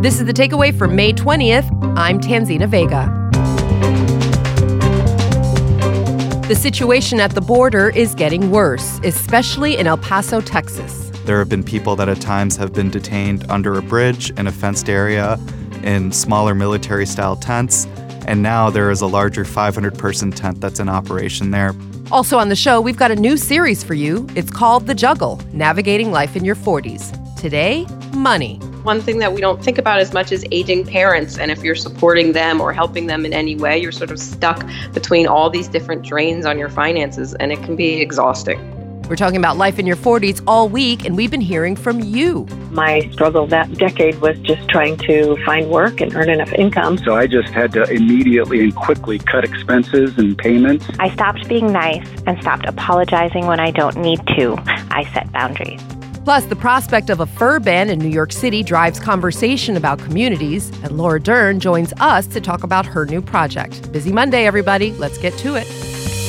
This is The Takeaway for May 20th. I'm Tanzina Vega. The situation at the border is getting worse, especially in El Paso, Texas. There have been people that at times have been detained under a bridge in a fenced area in smaller military-style tents, and now there is a larger 500-person tent that's in operation there. Also on the show, we've got a new series for you. It's called The Juggle, Navigating Life in Your 40s. Today, money. One thing that we don't think about as much is aging parents, and if you're supporting them or helping them in any way, you're sort of stuck between all these different drains on your finances, and it can be exhausting. We're talking about life in your 40s all week, and we've been hearing from you. My struggle that decade was just trying to find work and earn enough income. So I just had to immediately and quickly cut expenses and payments. I stopped being nice and stopped apologizing when I don't need to. I set boundaries. Plus, the prospect of a fur ban in New York City drives conversation about communities, and Laura Dern joins us to talk about her new project. Busy Monday, everybody. Let's get to it.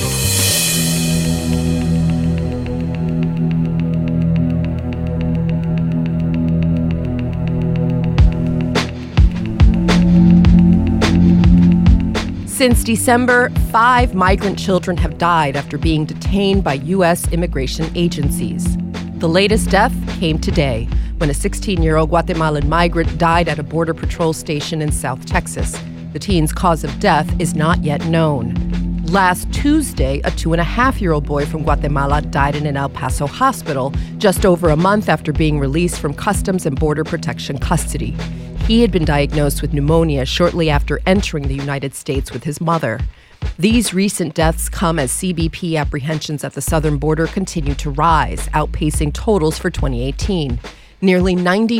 Since December, 5 migrant children have died after being detained by U.S. immigration agencies. The latest death came today when a 16-year-old Guatemalan migrant died at a Border Patrol station in South Texas. The teen's cause of death is not yet known. Last Tuesday, a 2.5-year-old boy from Guatemala died in an El Paso hospital just over a month after being released from Customs and Border Protection custody. He had been diagnosed with pneumonia shortly after entering the United States with his mother. These recent deaths come as CBP apprehensions at the southern border continue to rise, outpacing totals for 2018. Nearly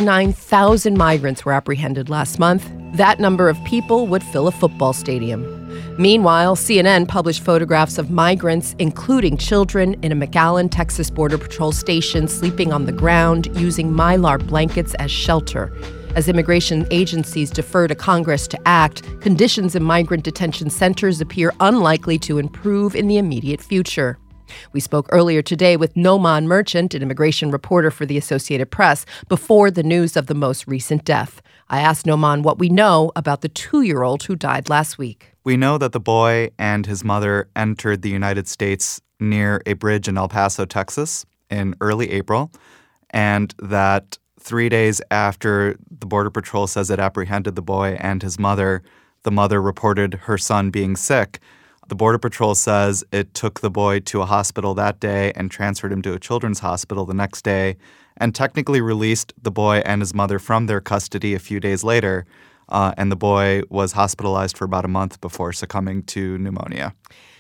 99,000 migrants were apprehended last month. That number of people would fill a football stadium. Meanwhile, CNN published photographs of migrants, including children, in a McAllen, Texas Border Patrol station sleeping on the ground using Mylar blankets as shelter. As immigration agencies defer to Congress to act, conditions in migrant detention centers appear unlikely to improve in the immediate future. We spoke earlier today with Noman Merchant, an immigration reporter for the Associated Press, before the news of the most recent death. I asked Noman what we know about the 2-year-old who died last week. We know that the boy and his mother entered the United States near a bridge in El Paso, Texas in early April, and that 3 days after the Border Patrol says it apprehended the boy and his mother, the mother reported her son being sick. The Border Patrol says it took the boy to a hospital that day and transferred him to a children's hospital the next day, and technically released the boy and his mother from their custody a few days later. And the boy was hospitalized for about a month before succumbing to pneumonia.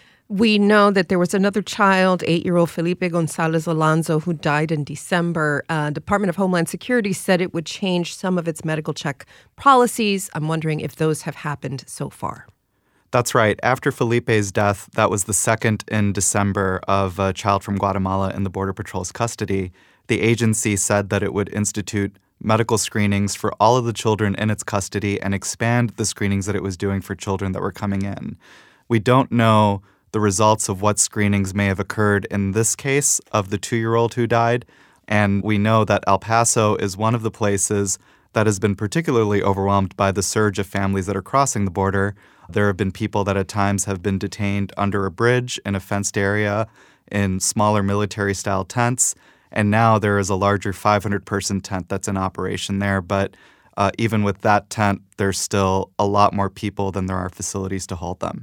We know that there was another child, 8-year-old Felipe Gonzalez Alonso, who died in December. Department of Homeland Security said it would change some of its medical check policies. I'm wondering if those have happened so far. That's right. After Felipe's death, that was the second in December of a child from Guatemala in the Border Patrol's custody. The agency said that it would institute medical screenings for all of the children in its custody and expand the screenings that it was doing for children that were coming in. We don't know the results of what screenings may have occurred in this case of the 2-year-old who died. And we know that El Paso is one of the places that has been particularly overwhelmed by the surge of families that are crossing the border. There have been people that at times have been detained under a bridge in a fenced area in smaller military-style tents. And now there is a larger 500-person tent that's in operation there. But even with that tent, there's still a lot more people than there are facilities to hold them.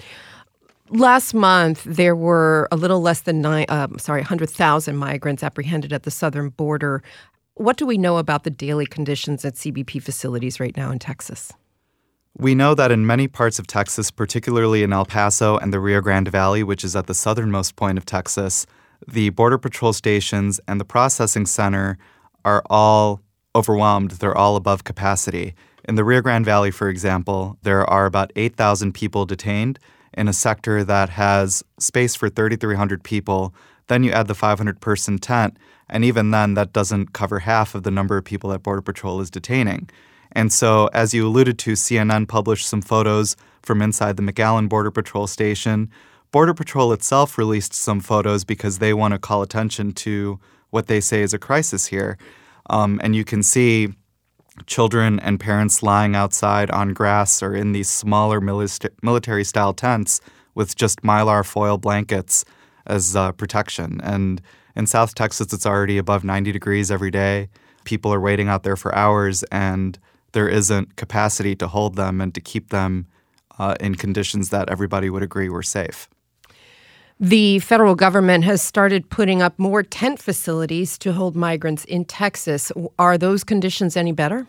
Last month, there were a little less than 100,000 migrants apprehended at the southern border. What do we know about the daily conditions at CBP facilities right now in Texas? We know that in many parts of Texas, particularly in El Paso and the Rio Grande Valley, which is at the southernmost point of Texas, the Border Patrol stations and the processing center are all overwhelmed. They're all above capacity. In the Rio Grande Valley, for example, there are about 8,000 people detained in a sector that has space for 3,300 people. Then you add the 500-person tent, and even then, that doesn't cover half of the number of people that Border Patrol is detaining. And so, as you alluded to, CNN published some photos from inside the McAllen Border Patrol station. Border Patrol itself released some photos because they want to call attention to what they say is a crisis here. And you can see children and parents lying outside on grass or in these smaller military-style tents with just Mylar foil blankets as protection. And in South Texas, it's already above 90 degrees every day. People are waiting out there for hours, and there isn't capacity to hold them and to keep them in conditions that everybody would agree were safe. The federal government has started putting up more tent facilities to hold migrants in Texas. Are those conditions any better?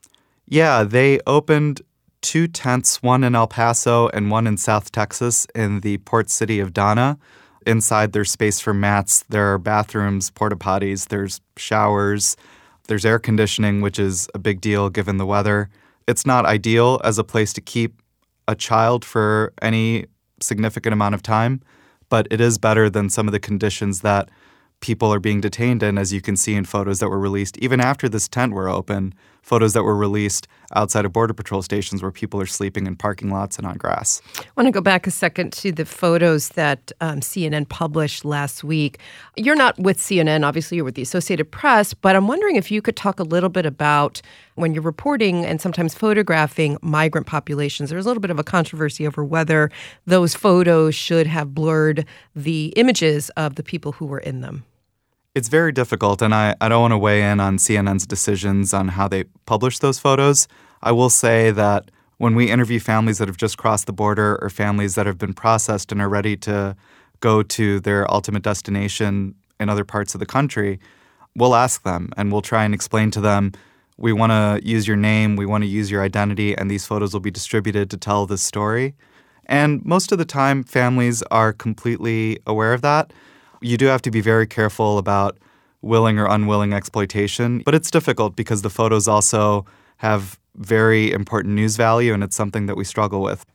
Yeah, they opened 2 tents, one in El Paso and one in South Texas in the port city of Donna. Inside there's space for mats, there are bathrooms, porta potties, there's showers, there's air conditioning, which is a big deal given the weather. It's not ideal as a place to keep a child for any significant amount of time, but it is better than some of the conditions that people are being detained in, as you can see in photos that were released even after this tent were open, photos that were released outside of Border Patrol stations where people are sleeping in parking lots and on grass. I want to go back a second to the photos that CNN published last week. You're not with CNN, obviously you're with the Associated Press, but I'm wondering if you could talk a little bit about when you're reporting and sometimes photographing migrant populations. There's a little bit of a controversy over whether those photos should have blurred the images of the people who were in them. It's very difficult, and I don't want to weigh in on CNN's decisions on how they publish those photos. I will say that when we interview families that have just crossed the border or families that have been processed and are ready to go to their ultimate destination in other parts of the country, we'll ask them and we'll try and explain to them, we want to use your name, we want to use your identity, and these photos will be distributed to tell this story. And most of the time, families are completely aware of that. You do have to be very careful about willing or unwilling exploitation, but it's difficult because the photos also have very important news value, and it's something that we struggle with.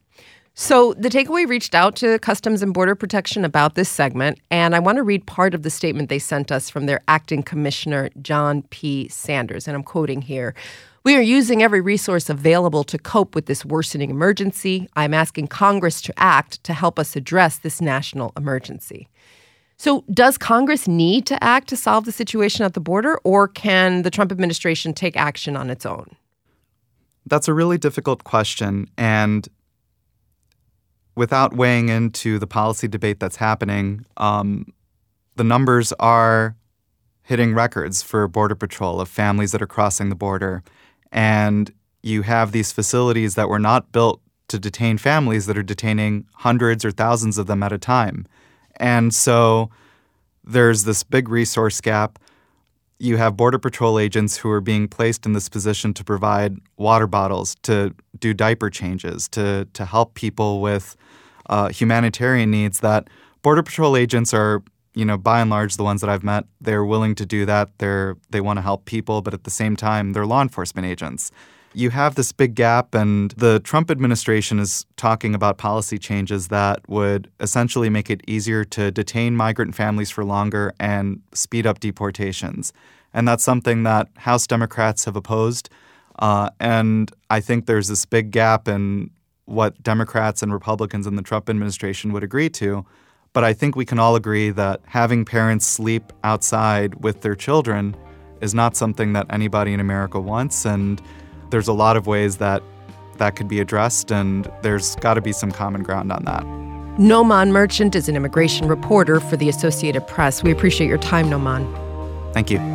So the takeaway reached out to Customs and Border Protection about this segment, and I want to read part of the statement they sent us from their acting commissioner, John P. Sanders, and I'm quoting here. "We are using every resource available to cope with this worsening emergency. I'm asking Congress to act to help us address this national emergency." So does Congress need to act to solve the situation at the border, or can the Trump administration take action on its own? That's a really difficult question, and without weighing into the policy debate that's happening, the numbers are hitting records for Border Patrol of families that are crossing the border. And you have these facilities that were not built to detain families that are detaining hundreds or thousands of them at a time. And so there's this big resource gap. You have Border Patrol agents who are being placed in this position to provide water bottles, to do diaper changes, to help people with humanitarian needs that Border Patrol agents are, by and large, the ones that I've met, they're willing to do that. They want to help people, but at the same time, they're law enforcement agents. You have this big gap, and the Trump administration is talking about policy changes that would essentially make it easier to detain migrant families for longer and speed up deportations. And that's something that House Democrats have opposed. And I think there's this big gap in what Democrats and Republicans in the Trump administration would agree to. But I think we can all agree that having parents sleep outside with their children is not something that anybody in America wants. And there's a lot of ways that could be addressed, and there's got to be some common ground on that. Noman Merchant is an immigration reporter for the Associated Press. We appreciate your time, Noman. Thank you.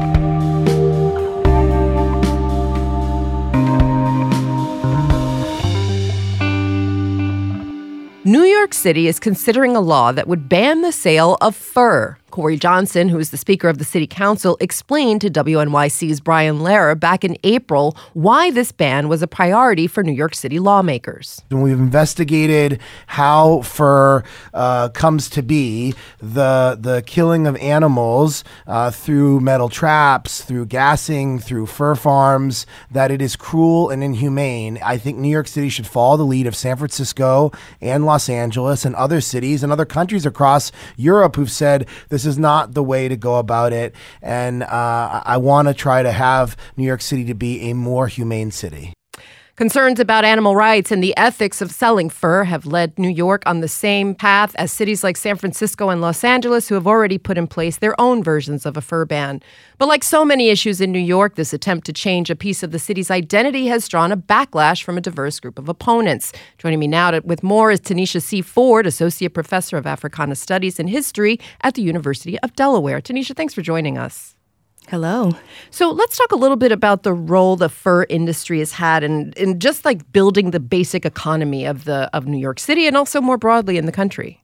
New York City is considering a law that would ban the sale of fur. Corey Johnson, who is the Speaker of the City Council, explained to WNYC's Brian Lehrer back in April why this ban was a priority for New York City lawmakers. When we've investigated how fur comes to be, the killing of animals through metal traps, through gassing, through fur farms, that it is cruel and inhumane. I think New York City should follow the lead of San Francisco and Los Angeles and other cities and other countries across Europe who've said this is not the way to go about it. And I want to try to have New York City to be a more humane city. Concerns about animal rights and the ethics of selling fur have led New York on the same path as cities like San Francisco and Los Angeles, who have already put in place their own versions of a fur ban. But like so many issues in New York, this attempt to change a piece of the city's identity has drawn a backlash from a diverse group of opponents. Joining me now with more is Tanisha C. Ford, Associate Professor of Africana Studies and History at the University of Delaware. Tanisha, thanks for joining us. Hello. So let's talk a little bit about the role the fur industry has had in just like building the basic economy of New York City and also more broadly in the country.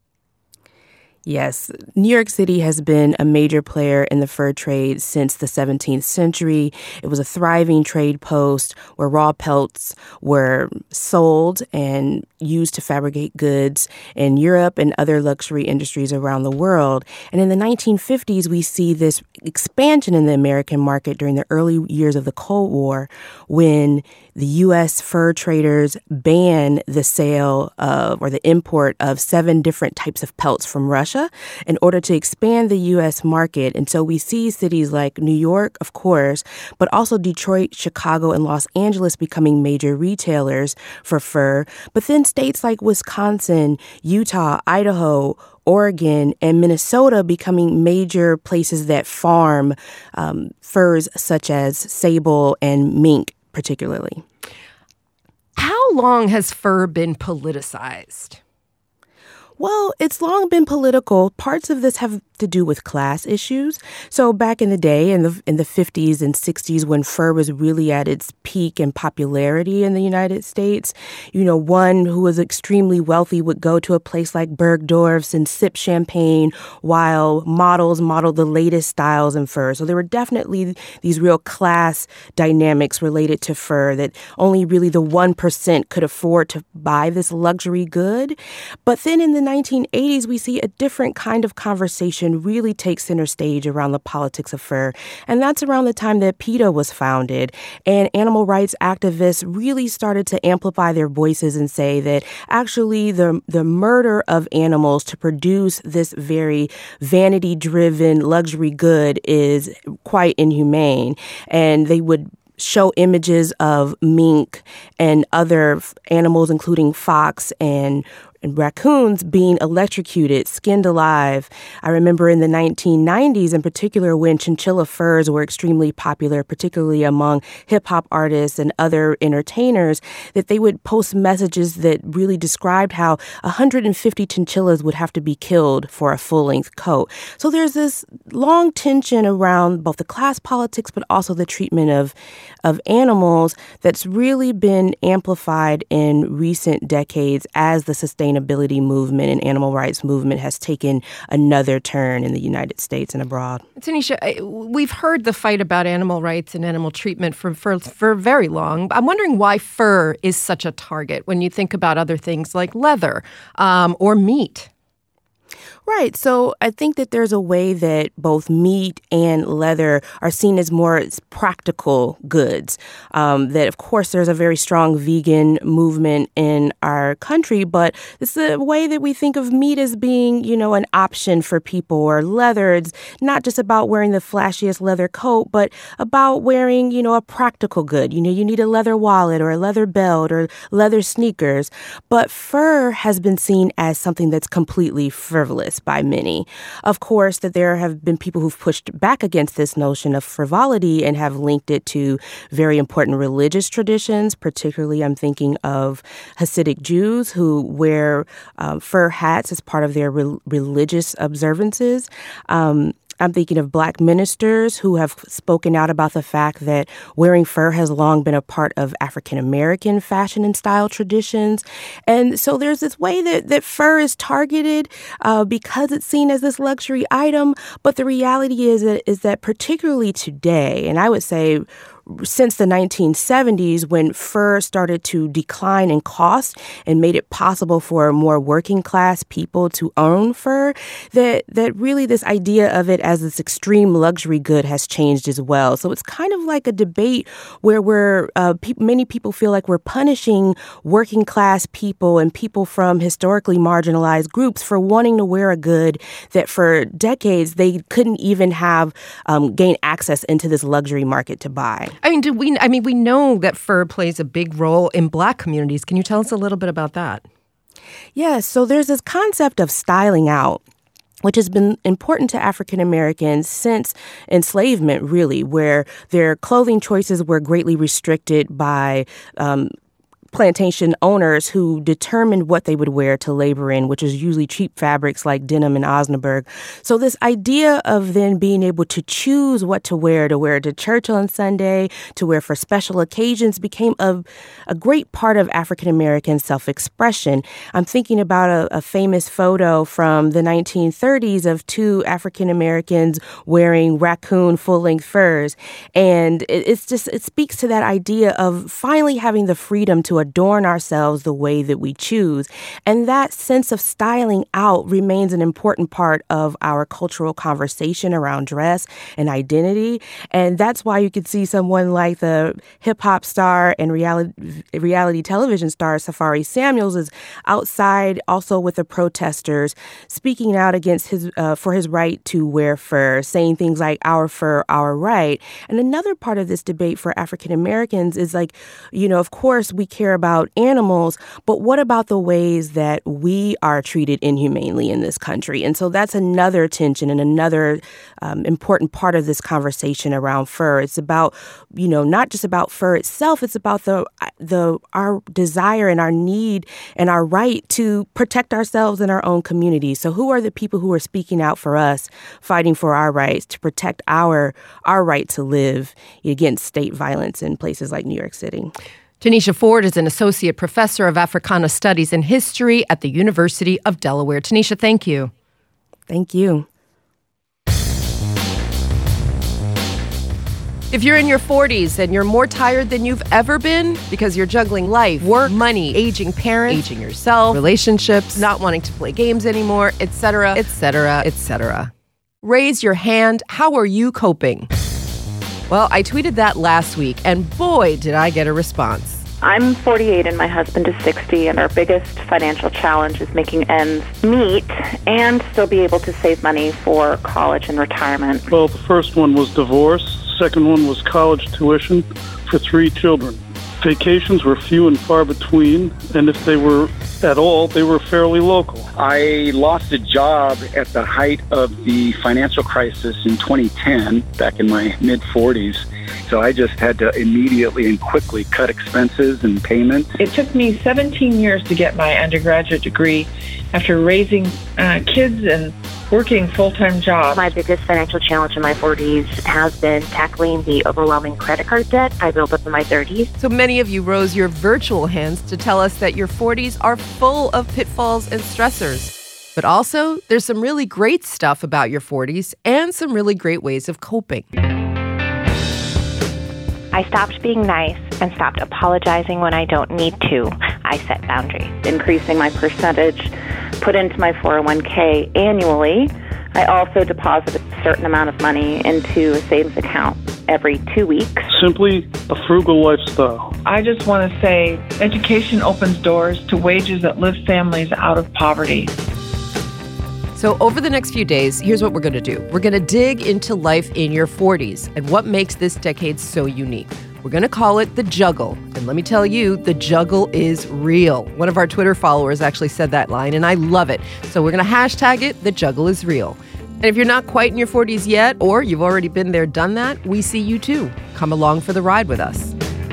Yes, New York City has been a major player in the fur trade since the 17th century. It was a thriving trade post where raw pelts were sold and used to fabricate goods in Europe and other luxury industries around the world. And in the 1950s, we see this expansion in the American market during the early years of the Cold War when the U.S. fur traders banned the sale of or the import of 7 different types of pelts from Russia in order to expand the U.S. market. And so we see cities like New York, of course, but also Detroit, Chicago, and Los Angeles becoming major retailers for fur. But then states like Wisconsin, Utah, Idaho, Oregon, and Minnesota becoming major places that farm furs such as sable and mink, particularly. How long has fur been politicized? Well, it's long been political. Parts of this have to do with class issues. So back in the day, in the 50s and 60s, when fur was really at its peak in popularity in the United States, one who was extremely wealthy would go to a place like Bergdorf's and sip champagne while models modeled the latest styles in fur. So there were definitely these real class dynamics related to fur that only really the 1% could afford to buy this luxury good. But then in the 1980s, we see a different kind of conversation really take center stage around the politics of fur. And that's around the time that PETA was founded. And animal rights activists really started to amplify their voices and say that actually the murder of animals to produce this very vanity-driven luxury good is quite inhumane. And they would show images of mink and other animals, including fox and raccoons being electrocuted, skinned alive. I remember in the 1990s, in particular, when chinchilla furs were extremely popular, particularly among hip-hop artists and other entertainers, that they would post messages that really described how 150 chinchillas would have to be killed for a full-length coat. So there's this long tension around both the class politics, but also the treatment of animals that's really been amplified in recent decades as the sustainability movement and animal rights movement has taken another turn in the United States and abroad. Tanisha, we've heard the fight about animal rights and animal treatment for very long. I'm wondering why fur is such a target when you think about other things like leather or meat. Right. So I think that there's a way that both meat and leather are seen as more practical goods. That, of course, there's a very strong vegan movement in our country, but it's a way that we think of meat as being, an option for people, or leather. It's not just about wearing the flashiest leather coat, but about wearing, a practical good. You need a leather wallet or a leather belt or leather sneakers. But fur has been seen as something that's completely frivolous by many. Of course, that there have been people who've pushed back against this notion of frivolity and have linked it to very important religious traditions. Particularly, I'm thinking of Hasidic Jews who wear fur hats as part of their religious observances. I'm thinking of Black ministers who have spoken out about the fact that wearing fur has long been a part of African-American fashion and style traditions. And so there's this way that fur is targeted because it's seen as this luxury item. But the reality is that particularly today, and I would say since the 1970s, when fur started to decline in cost and made it possible for more working class people to own fur, that really this idea of it as this extreme luxury good has changed as well. So it's kind of like a debate where many people feel like we're punishing working class people and people from historically marginalized groups for wanting to wear a good that for decades they couldn't even have gain access into this luxury market to buy. We know that fur plays a big role in Black communities. Can you tell us a little bit about that? Yes. So there's this concept of styling out, which has been important to African Americans since enslavement, really, where their clothing choices were greatly restricted by plantation owners who determined what they would wear to labor in, which is usually cheap fabrics like denim and Osnaburg. So this idea of then being able to choose what to wear to church on Sunday, to wear for special occasions, became a great part of African American self-expression. I'm thinking about a famous photo from the 1930s of two African Americans wearing raccoon full-length furs. And it speaks to that idea of finally having the freedom to adorn ourselves the way that we choose. And that sense of styling out remains an important part of our cultural conversation around dress and identity. And that's why you could see someone like the hip-hop star and reality television star Safari Samuels is outside also with the protesters, speaking out against for his right to wear fur, saying things like "our fur, our right." And another part of this debate for African Americans is like, of course we care about animals, but what about the ways that we are treated inhumanely in this country? And so that's another tension and another important part of this conversation around fur. It's about, not just about fur itself. It's about our desire and our need and our right to protect ourselves and our own communities. So who are the people who are speaking out for us, fighting for our rights, to protect our right to live against state violence in places like New York City? Tanisha Ford is an associate professor of Africana Studies and History at the University of Delaware. Tanisha, thank you. Thank you. If you're in your 40s and you're more tired than you've ever been because you're juggling life, work, money, aging parents, aging yourself, relationships, not wanting to play games anymore, etc., etc., etc., raise your hand. How are you coping? Well, I tweeted that last week, and boy, did I get a response. I'm 48 and my husband is 60, and our biggest financial challenge is making ends meet and still be able to save money for college and retirement. Well, the first one was divorce. The second one was college tuition for 3 children. Vacations were few and far between, and if they were at all, they were fairly local. I lost a job at the height of the financial crisis in 2010, back in my mid-40s. So I just had to immediately and quickly cut expenses and payments. It took me 17 years to get my undergraduate degree after raising kids and working full-time jobs. My biggest financial challenge in my 40s has been tackling the overwhelming credit card debt I built up in my 30s. So many of you rose your virtual hands to tell us that your 40s are full of pitfalls and stressors. But also, there's some really great stuff about your 40s and some really great ways of coping. I stopped being nice and stopped apologizing when I don't need to. I set boundaries. Increasing my percentage put into my 401k annually. I also deposit a certain amount of money into a savings account every 2 weeks. Simply a frugal lifestyle. I just want to say education opens doors to wages that lift families out of poverty. So over the next few days, here's what we're going to do. We're going to dig into life in your 40s and what makes this decade so unique. We're going to call it the juggle. And let me tell you, the juggle is real. One of our Twitter followers actually said that line, and I love it. So we're going to hashtag it, the juggle is real. And if you're not quite in your 40s yet, or you've already been there, done that, we see you too. Come along for the ride with us.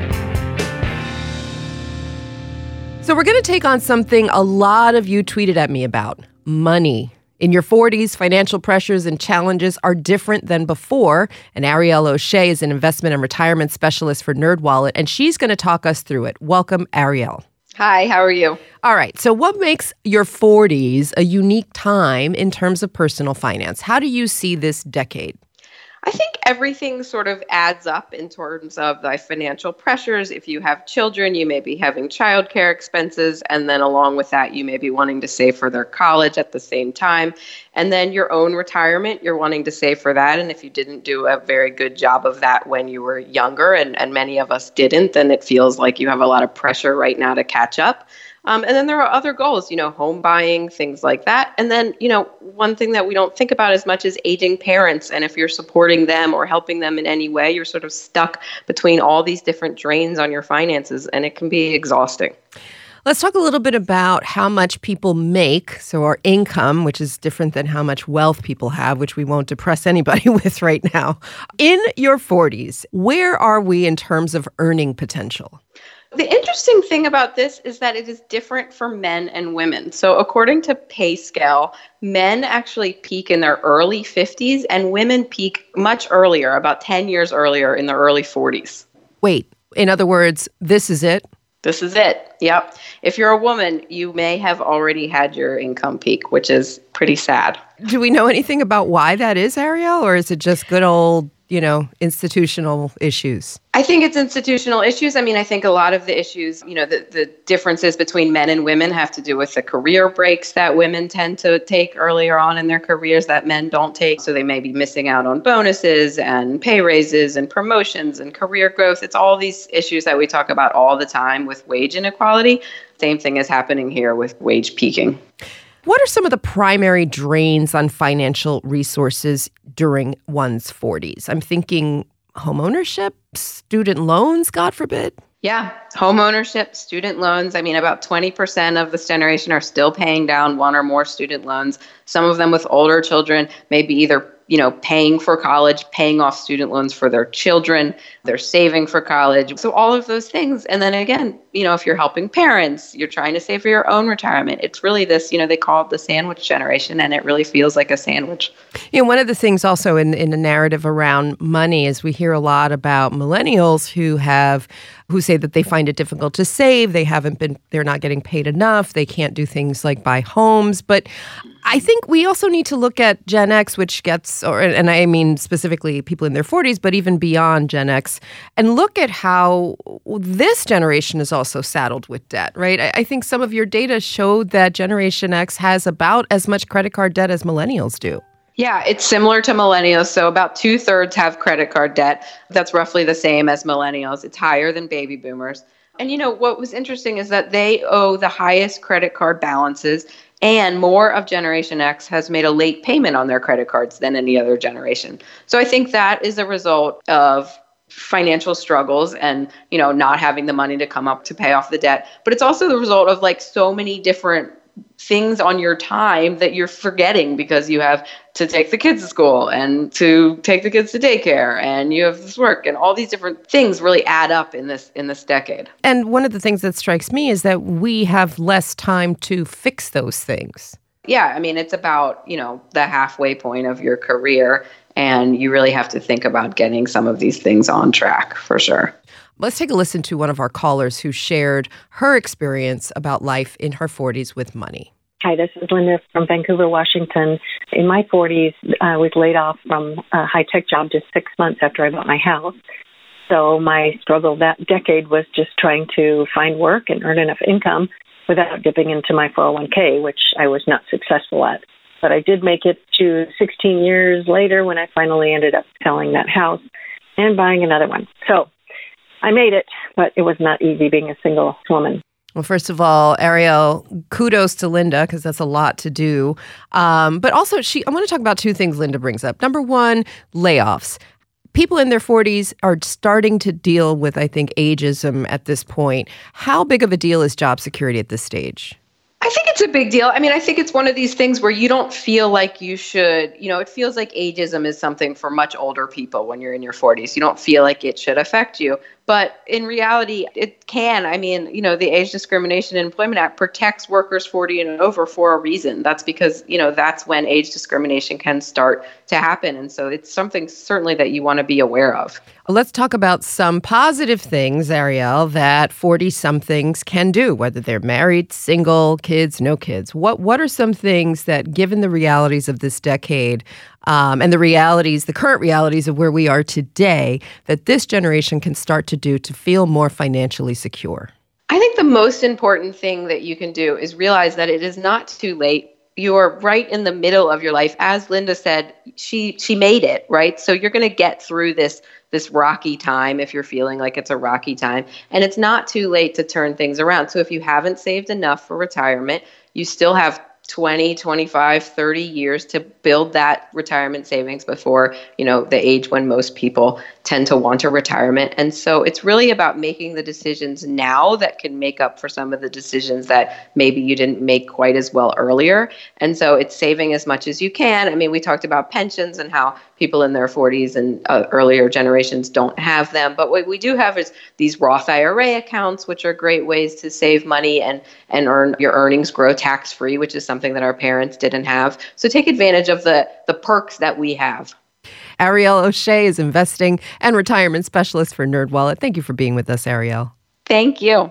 So we're going to take on something a lot of you tweeted at me about, money. In your 40s, financial pressures and challenges are different than before. And Arielle O'Shea is an investment and retirement specialist for NerdWallet, and she's going to talk us through it. Welcome, Arielle. Hi, how are you? All right. So what makes your 40s a unique time in terms of personal finance? How do you see this decade? I think everything sort of adds up in terms of the financial pressures. If you have children, you may be having childcare expenses. And then along with that, you may be wanting to save for their college at the same time. And then your own retirement, you're wanting to save for that. And if you didn't do a very good job of that when you were younger, and many of us didn't, then it feels like you have a lot of pressure right now to catch up. And then there are other goals, home buying, things like that. And then, one thing that we don't think about as much is aging parents. And if you're supporting them or helping them in any way, you're sort of stuck between all these different drains on your finances, and it can be exhausting. Let's talk a little bit about how much people make, so our income, which is different than how much wealth people have, which we won't depress anybody with right now. In your 40s, where are we in terms of earning potential? The interesting thing about this is that it is different for men and women. So according to PayScale, men actually peak in their early 50s and women peak much earlier, about 10 years earlier in their early 40s. Wait, in other words, this is it? This is it. Yep. If you're a woman, you may have already had your income peak, which is pretty sad. Do we know anything about why that is, Ariel, or is it just good old, institutional issues? I think it's institutional issues. I think a lot of the issues, the differences between men and women have to do with the career breaks that women tend to take earlier on in their careers that men don't take. So they may be missing out on bonuses and pay raises and promotions and career growth. It's all these issues that we talk about all the time with wage inequality. Same thing is happening here with wage peaking. What are some of the primary drains on financial resources during one's 40s? I'm thinking home ownership, student loans, God forbid. Yeah, home ownership, student loans. About 20% of this generation are still paying down one or more student loans. Some of them with older children may be either paying for college, paying off student loans for their children, they're saving for college. So all of those things. And then again, if you're helping parents, you're trying to save for your own retirement. It's really this, they call it the sandwich generation, and it really feels like a sandwich. One of the things also in the narrative around money is we hear a lot about millennials who say that they find it difficult to save. They're not getting paid enough. They can't do things like buy homes. But I think we also need to look at Gen X, which and I mean specifically people in their 40s, but even beyond Gen X, and look at how this generation is also saddled with debt, right? I think some of your data showed that Generation X has about as much credit card debt as millennials do. Yeah, it's similar to millennials. So about 2/3 have credit card debt. That's roughly the same as millennials. It's higher than baby boomers. And what was interesting is that they owe the highest credit card balances, and more of Generation X has made a late payment on their credit cards than any other generation. So I think that is a result of financial struggles and, not having the money to come up to pay off the debt. But it's also the result of so many different things on your time that you're forgetting because you have to take the kids to school and to take the kids to daycare and you have this work, and all these different things really add up in this decade. And one of the things that strikes me is that we have less time to fix those things. Yeah, it's about, the halfway point of your career, and you really have to think about getting some of these things on track for sure. Let's take a listen to one of our callers who shared her experience about life in her 40s with money. Hi, this is Linda from Vancouver, Washington. In my 40s, I was laid off from a high-tech job just 6 months after I bought my house. So my struggle that decade was just trying to find work and earn enough income without dipping into my 401k, which I was not successful at. But I did make it to 16 years later when I finally ended up selling that house and buying another one. So I made it, but it was not easy being a single woman. Well, first of all, Ariel, kudos to Linda, because that's a lot to do. But also, I want to talk about two things Linda brings up. Number one, layoffs. People in their 40s are starting to deal with, I think, ageism at this point. How big of a deal is job security at this stage? I think it's a big deal. I think it's one of these things where you don't feel like you should, it feels like ageism is something for much older people when you're in your 40s. You don't feel like it should affect you. But in reality, it can. The Age Discrimination in Employment Act protects workers 40 and over for a reason. That's because, that's when age discrimination can start to happen. And so it's something certainly that you want to be aware of. Let's talk about some positive things, Ariel, that 40-somethings can do, whether they're married, single, kids, no kids. What are some things that, given the realities of this decade, and the current realities of where we are today, that this generation can start to do to feel more financially secure? I think the most important thing that you can do is realize that it is not too late you're right in the middle of your life. As Linda said, she made it, right? So you're going to get through this rocky time if you're feeling like it's a rocky time. And it's not too late to turn things around. So if you haven't saved enough for retirement, you still have 20, 25, 30 years to build that retirement savings before, the age when most people tend to want a retirement. And so it's really about making the decisions now that can make up for some of the decisions that maybe you didn't make quite as well earlier. And so it's saving as much as you can. I mean, we talked about pensions and how people in their 40s and earlier generations don't have them. But what we do have is these Roth IRA accounts, which are great ways to save money and earn your earnings grow tax-free, which is something that our parents didn't have. So take advantage of the perks that we have. Arielle O'Shea is investing and retirement specialist for NerdWallet. Thank you for being with us, Arielle. Thank you.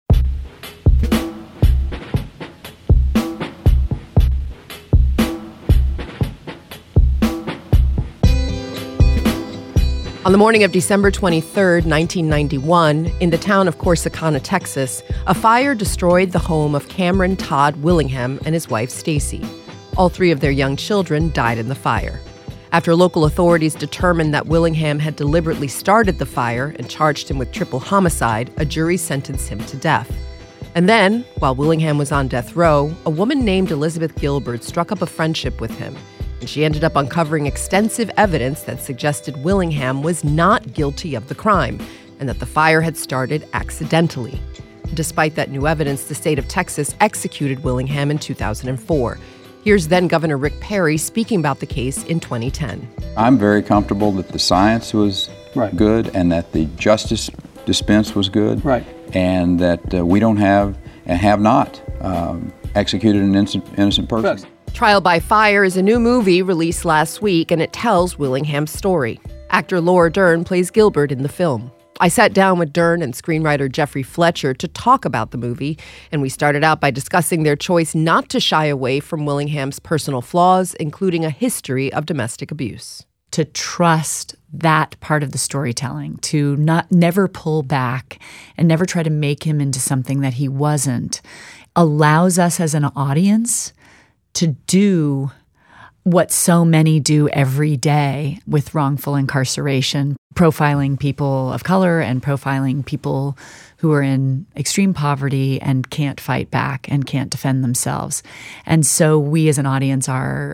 On the morning of December 23rd, 1991, in the town of Corsicana, Texas, a fire destroyed the home of Cameron Todd Willingham and his wife, Stacy. All three of their young children died in the fire. After local authorities determined that Willingham had deliberately started the fire and charged him with triple homicide, a jury sentenced him to death. And then, while Willingham was on death row, a woman named Elizabeth Gilbert struck up a friendship with him. And she ended up uncovering extensive evidence that suggested Willingham was not guilty of the crime and that the fire had started accidentally. Despite that new evidence, the state of Texas executed Willingham in 2004. Here's then Governor Rick Perry speaking about the case in 2010. I'm very comfortable that the science was good and that the justice dispense was good, and that we don't have and have not executed an innocent person. Trial by Fire is a new movie released last week, and it tells Willingham's story. Actor Laura Dern plays Gilbert in the film. I sat down with Dern and screenwriter Jeffrey Fletcher to talk about the movie, and we started out by discussing their choice not to shy away from Willingham's personal flaws, including a history of domestic abuse. To trust that part of the storytelling, to never pull back and never try to make him into something that he wasn't, allows us as an audience to do what so many do every day with wrongful incarceration, profiling people of color and profiling people who are in extreme poverty and can't fight back and can't defend themselves. And so we as an audience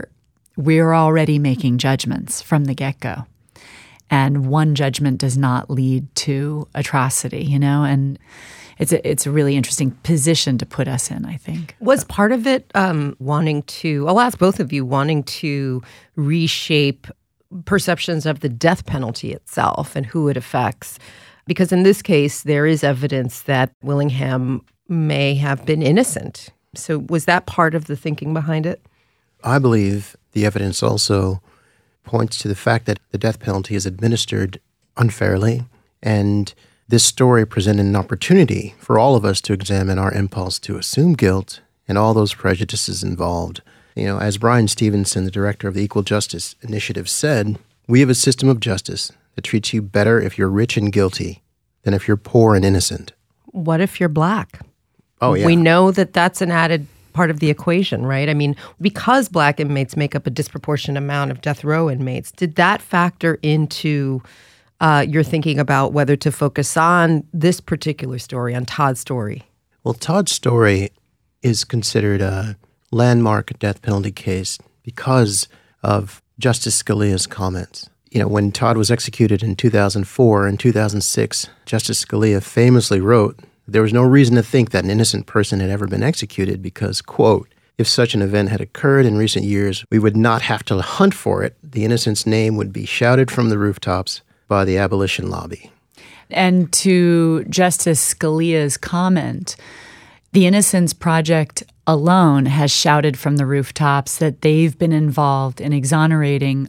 we're already making judgments from the get-go. And one judgment does not lead to atrocity, and it's a really interesting position to put us in, I think. Was part of it I'll ask both of you, wanting to reshape perceptions of the death penalty itself and who it affects? Because in this case, there is evidence that Willingham may have been innocent. So was that part of the thinking behind it? I believe the evidence also points to the fact that the death penalty is administered unfairly, and this story presented an opportunity for all of us to examine our impulse to assume guilt and all those prejudices involved. As Brian Stevenson, the director of the Equal Justice Initiative, said, "We have a system of justice that treats you better if you're rich and guilty than if you're poor and innocent." What if you're Black? Oh, yeah. We know that that's an added part of the equation, right? I mean, because Black inmates make up a disproportionate amount of death row inmates, did that factor into your thinking about whether to focus on this particular story, on Todd's story? Well, Todd's story is considered a landmark death penalty case because of Justice Scalia's comments. When Todd was executed in 2004 and 2006, Justice Scalia famously wrote, there was no reason to think that an innocent person had ever been executed because, quote, if such an event had occurred in recent years, we would not have to hunt for it. The innocent's name would be shouted from the rooftops by the abolition lobby. And to Justice Scalia's comment, the Innocence Project alone has shouted from the rooftops that they've been involved in exonerating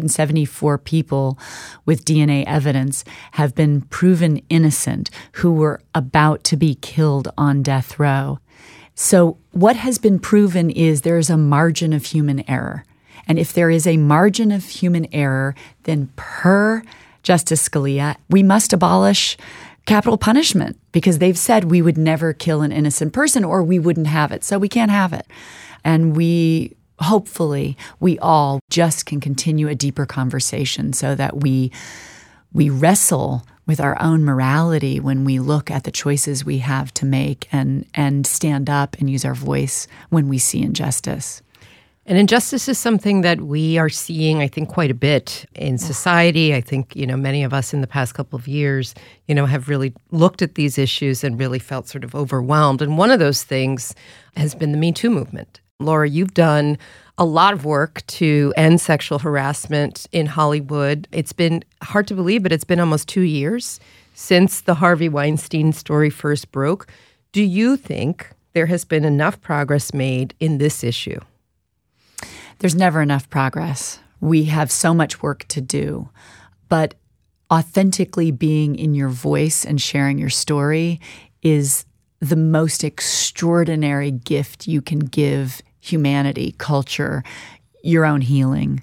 374 people with DNA evidence have been proven innocent who were about to be killed on death row. So what has been proven is there is a margin of human error. And if there is a margin of human error, then per Justice Scalia, we must abolish capital punishment because they've said we would never kill an innocent person or we wouldn't have it. So we can't have it. And hopefully, we all just can continue a deeper conversation so that we wrestle with our own morality when we look at the choices we have to make and stand up and use our voice when we see injustice. And injustice is something that we are seeing, I think, quite a bit in society. I think, many of us in the past couple of years, have really looked at these issues and really felt sort of overwhelmed. And one of those things has been the Me Too movement. Laura, you've done a lot of work to end sexual harassment in Hollywood. It's been hard to believe, but it's been almost 2 years since the Harvey Weinstein story first broke. Do you think there has been enough progress made in this issue? There's never enough progress. We have so much work to do. But authentically being in your voice and sharing your story is the most extraordinary gift you can give humanity, culture, your own healing.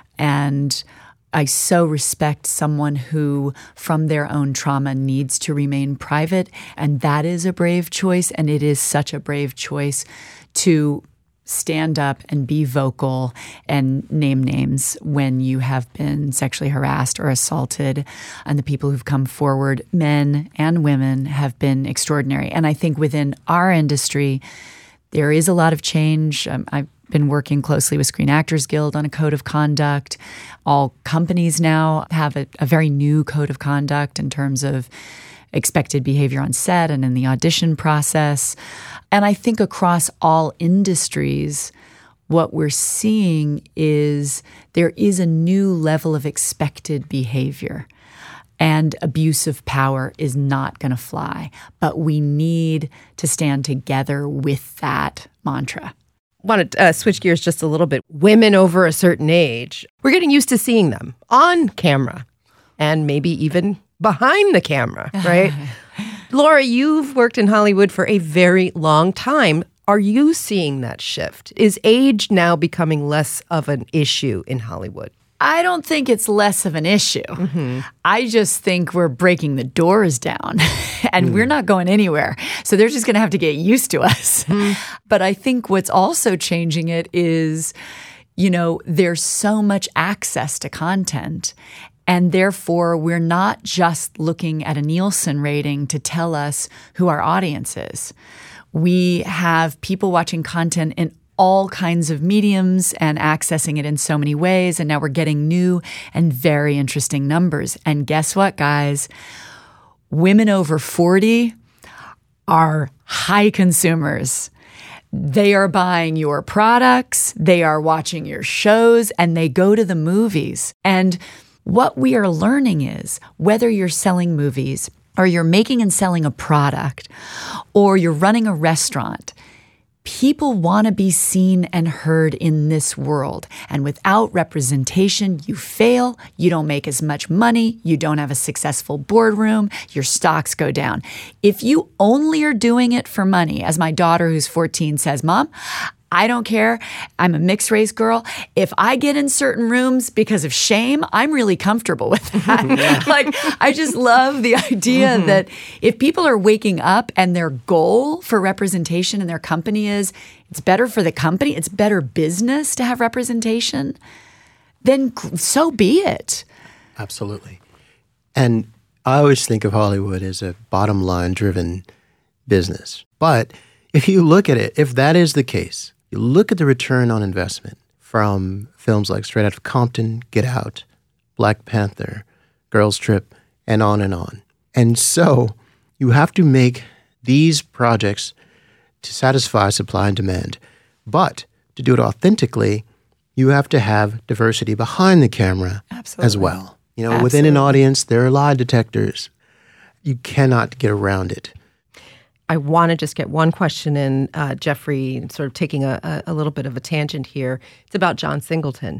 And I so respect someone who, from their own trauma, needs to remain private. And that is a brave choice. And it is such a brave choice to stand up and be vocal and name names when you have been sexually harassed or assaulted. And the people who've come forward, men and women, have been extraordinary. And I think within our industry, there is a lot of change. I've been working closely with Screen Actors Guild on a code of conduct. All companies now have a very new code of conduct in terms of expected behavior on set and in the audition process. And I think across all industries, what we're seeing is there is a new level of expected behavior. And abuse of power is not going to fly. But we need to stand together with that mantra. I want to switch gears just a little bit. Women over a certain age, we're getting used to seeing them on camera and maybe even behind the camera, right? Laura, you've worked in Hollywood for a very long time. Are you seeing that shift? Is age now becoming less of an issue in Hollywood? I don't think it's less of an issue. Mm-hmm. I just think we're breaking the doors down and we're not going anywhere. So they're just going to have to get used to us. Mm. But I think what's also changing it is, there's so much access to content. And therefore, we're not just looking at a Nielsen rating to tell us who our audience is. We have people watching content in all kinds of mediums and accessing it in so many ways. And now we're getting new and very interesting numbers. And guess what, guys? Women over 40 are high consumers. They are buying your products, they are watching your shows, and they go to the movies. And what we are learning is whether you're selling movies or you're making and selling a product or you're running a restaurant, people want to be seen and heard in this world. And without representation, you fail, you don't make as much money, you don't have a successful boardroom, your stocks go down. If you only are doing it for money, as my daughter who's 14 says, Mom, I don't care. I'm a mixed race girl. If I get in certain rooms because of shame, I'm really comfortable with that. Like, I just love the idea that if people are waking up and their goal for representation in their company is it's better for the company, it's better business to have representation, then so be it. Absolutely. And I always think of Hollywood as a bottom line driven business. But if you look at it, if that is the case, you look at the return on investment from films like Straight Outta Compton, Get Out, Black Panther, Girls Trip, and on and on. And so you have to make these projects to satisfy supply and demand. But to do it authentically, you have to have diversity behind the camera as well. Within an audience, there are lie detectors. You cannot get around it. I want to just get one question in, Jeffrey, sort of taking a little bit of a tangent here. It's about John Singleton,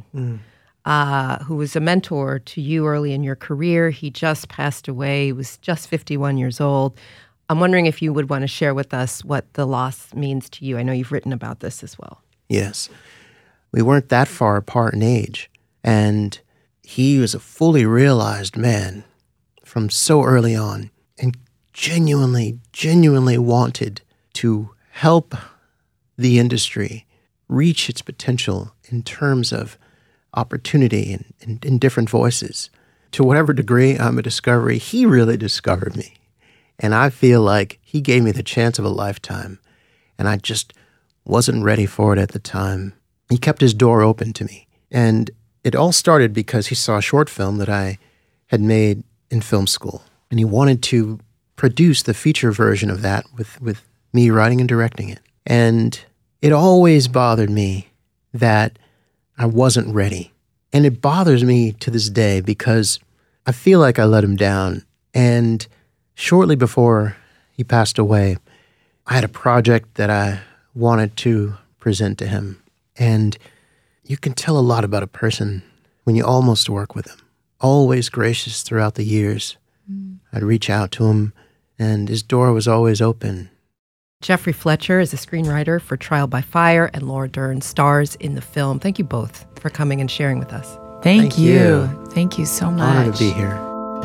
who was a mentor to you early in your career. He just passed away. He was just 51 years old. I'm wondering if you would want to share with us what the loss means to you. I know you've written about this as well. Yes. We weren't that far apart in age. And he was a fully realized man from so early on. And genuinely wanted to help the industry reach its potential in terms of opportunity and in different voices. To whatever degree I'm a discovery, he really discovered me. And I feel like he gave me the chance of a lifetime, and I just wasn't ready for it at the time. He kept his door open to me. And it all started because he saw a short film that I had made in film school, and he wanted to produce the feature version of that with me writing and directing it. And it always bothered me that I wasn't ready. And it bothers me to this day because I feel like I let him down. And shortly before he passed away, I had a project that I wanted to present to him. And you can tell a lot about a person when you almost work with him. Always gracious throughout the years. I'd reach out to him, and his door was always open. Jeffrey Fletcher is a screenwriter for Trial by Fire, and Laura Dern stars in the film. Thank you both for coming and sharing with us. Thank you. Thank you so much. Honored to be here.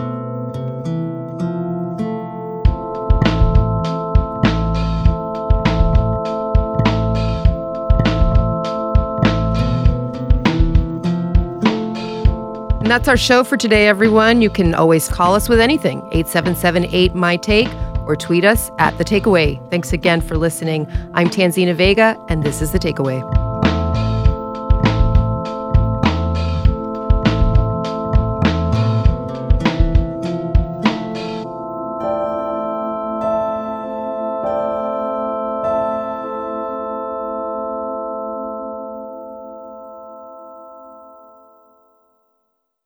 And that's our show for today, everyone. You can always call us with anything, 877-8-MY-TAKE, or tweet us at The Takeaway. Thanks again for listening. I'm Tanzina Vega, and this is The Takeaway.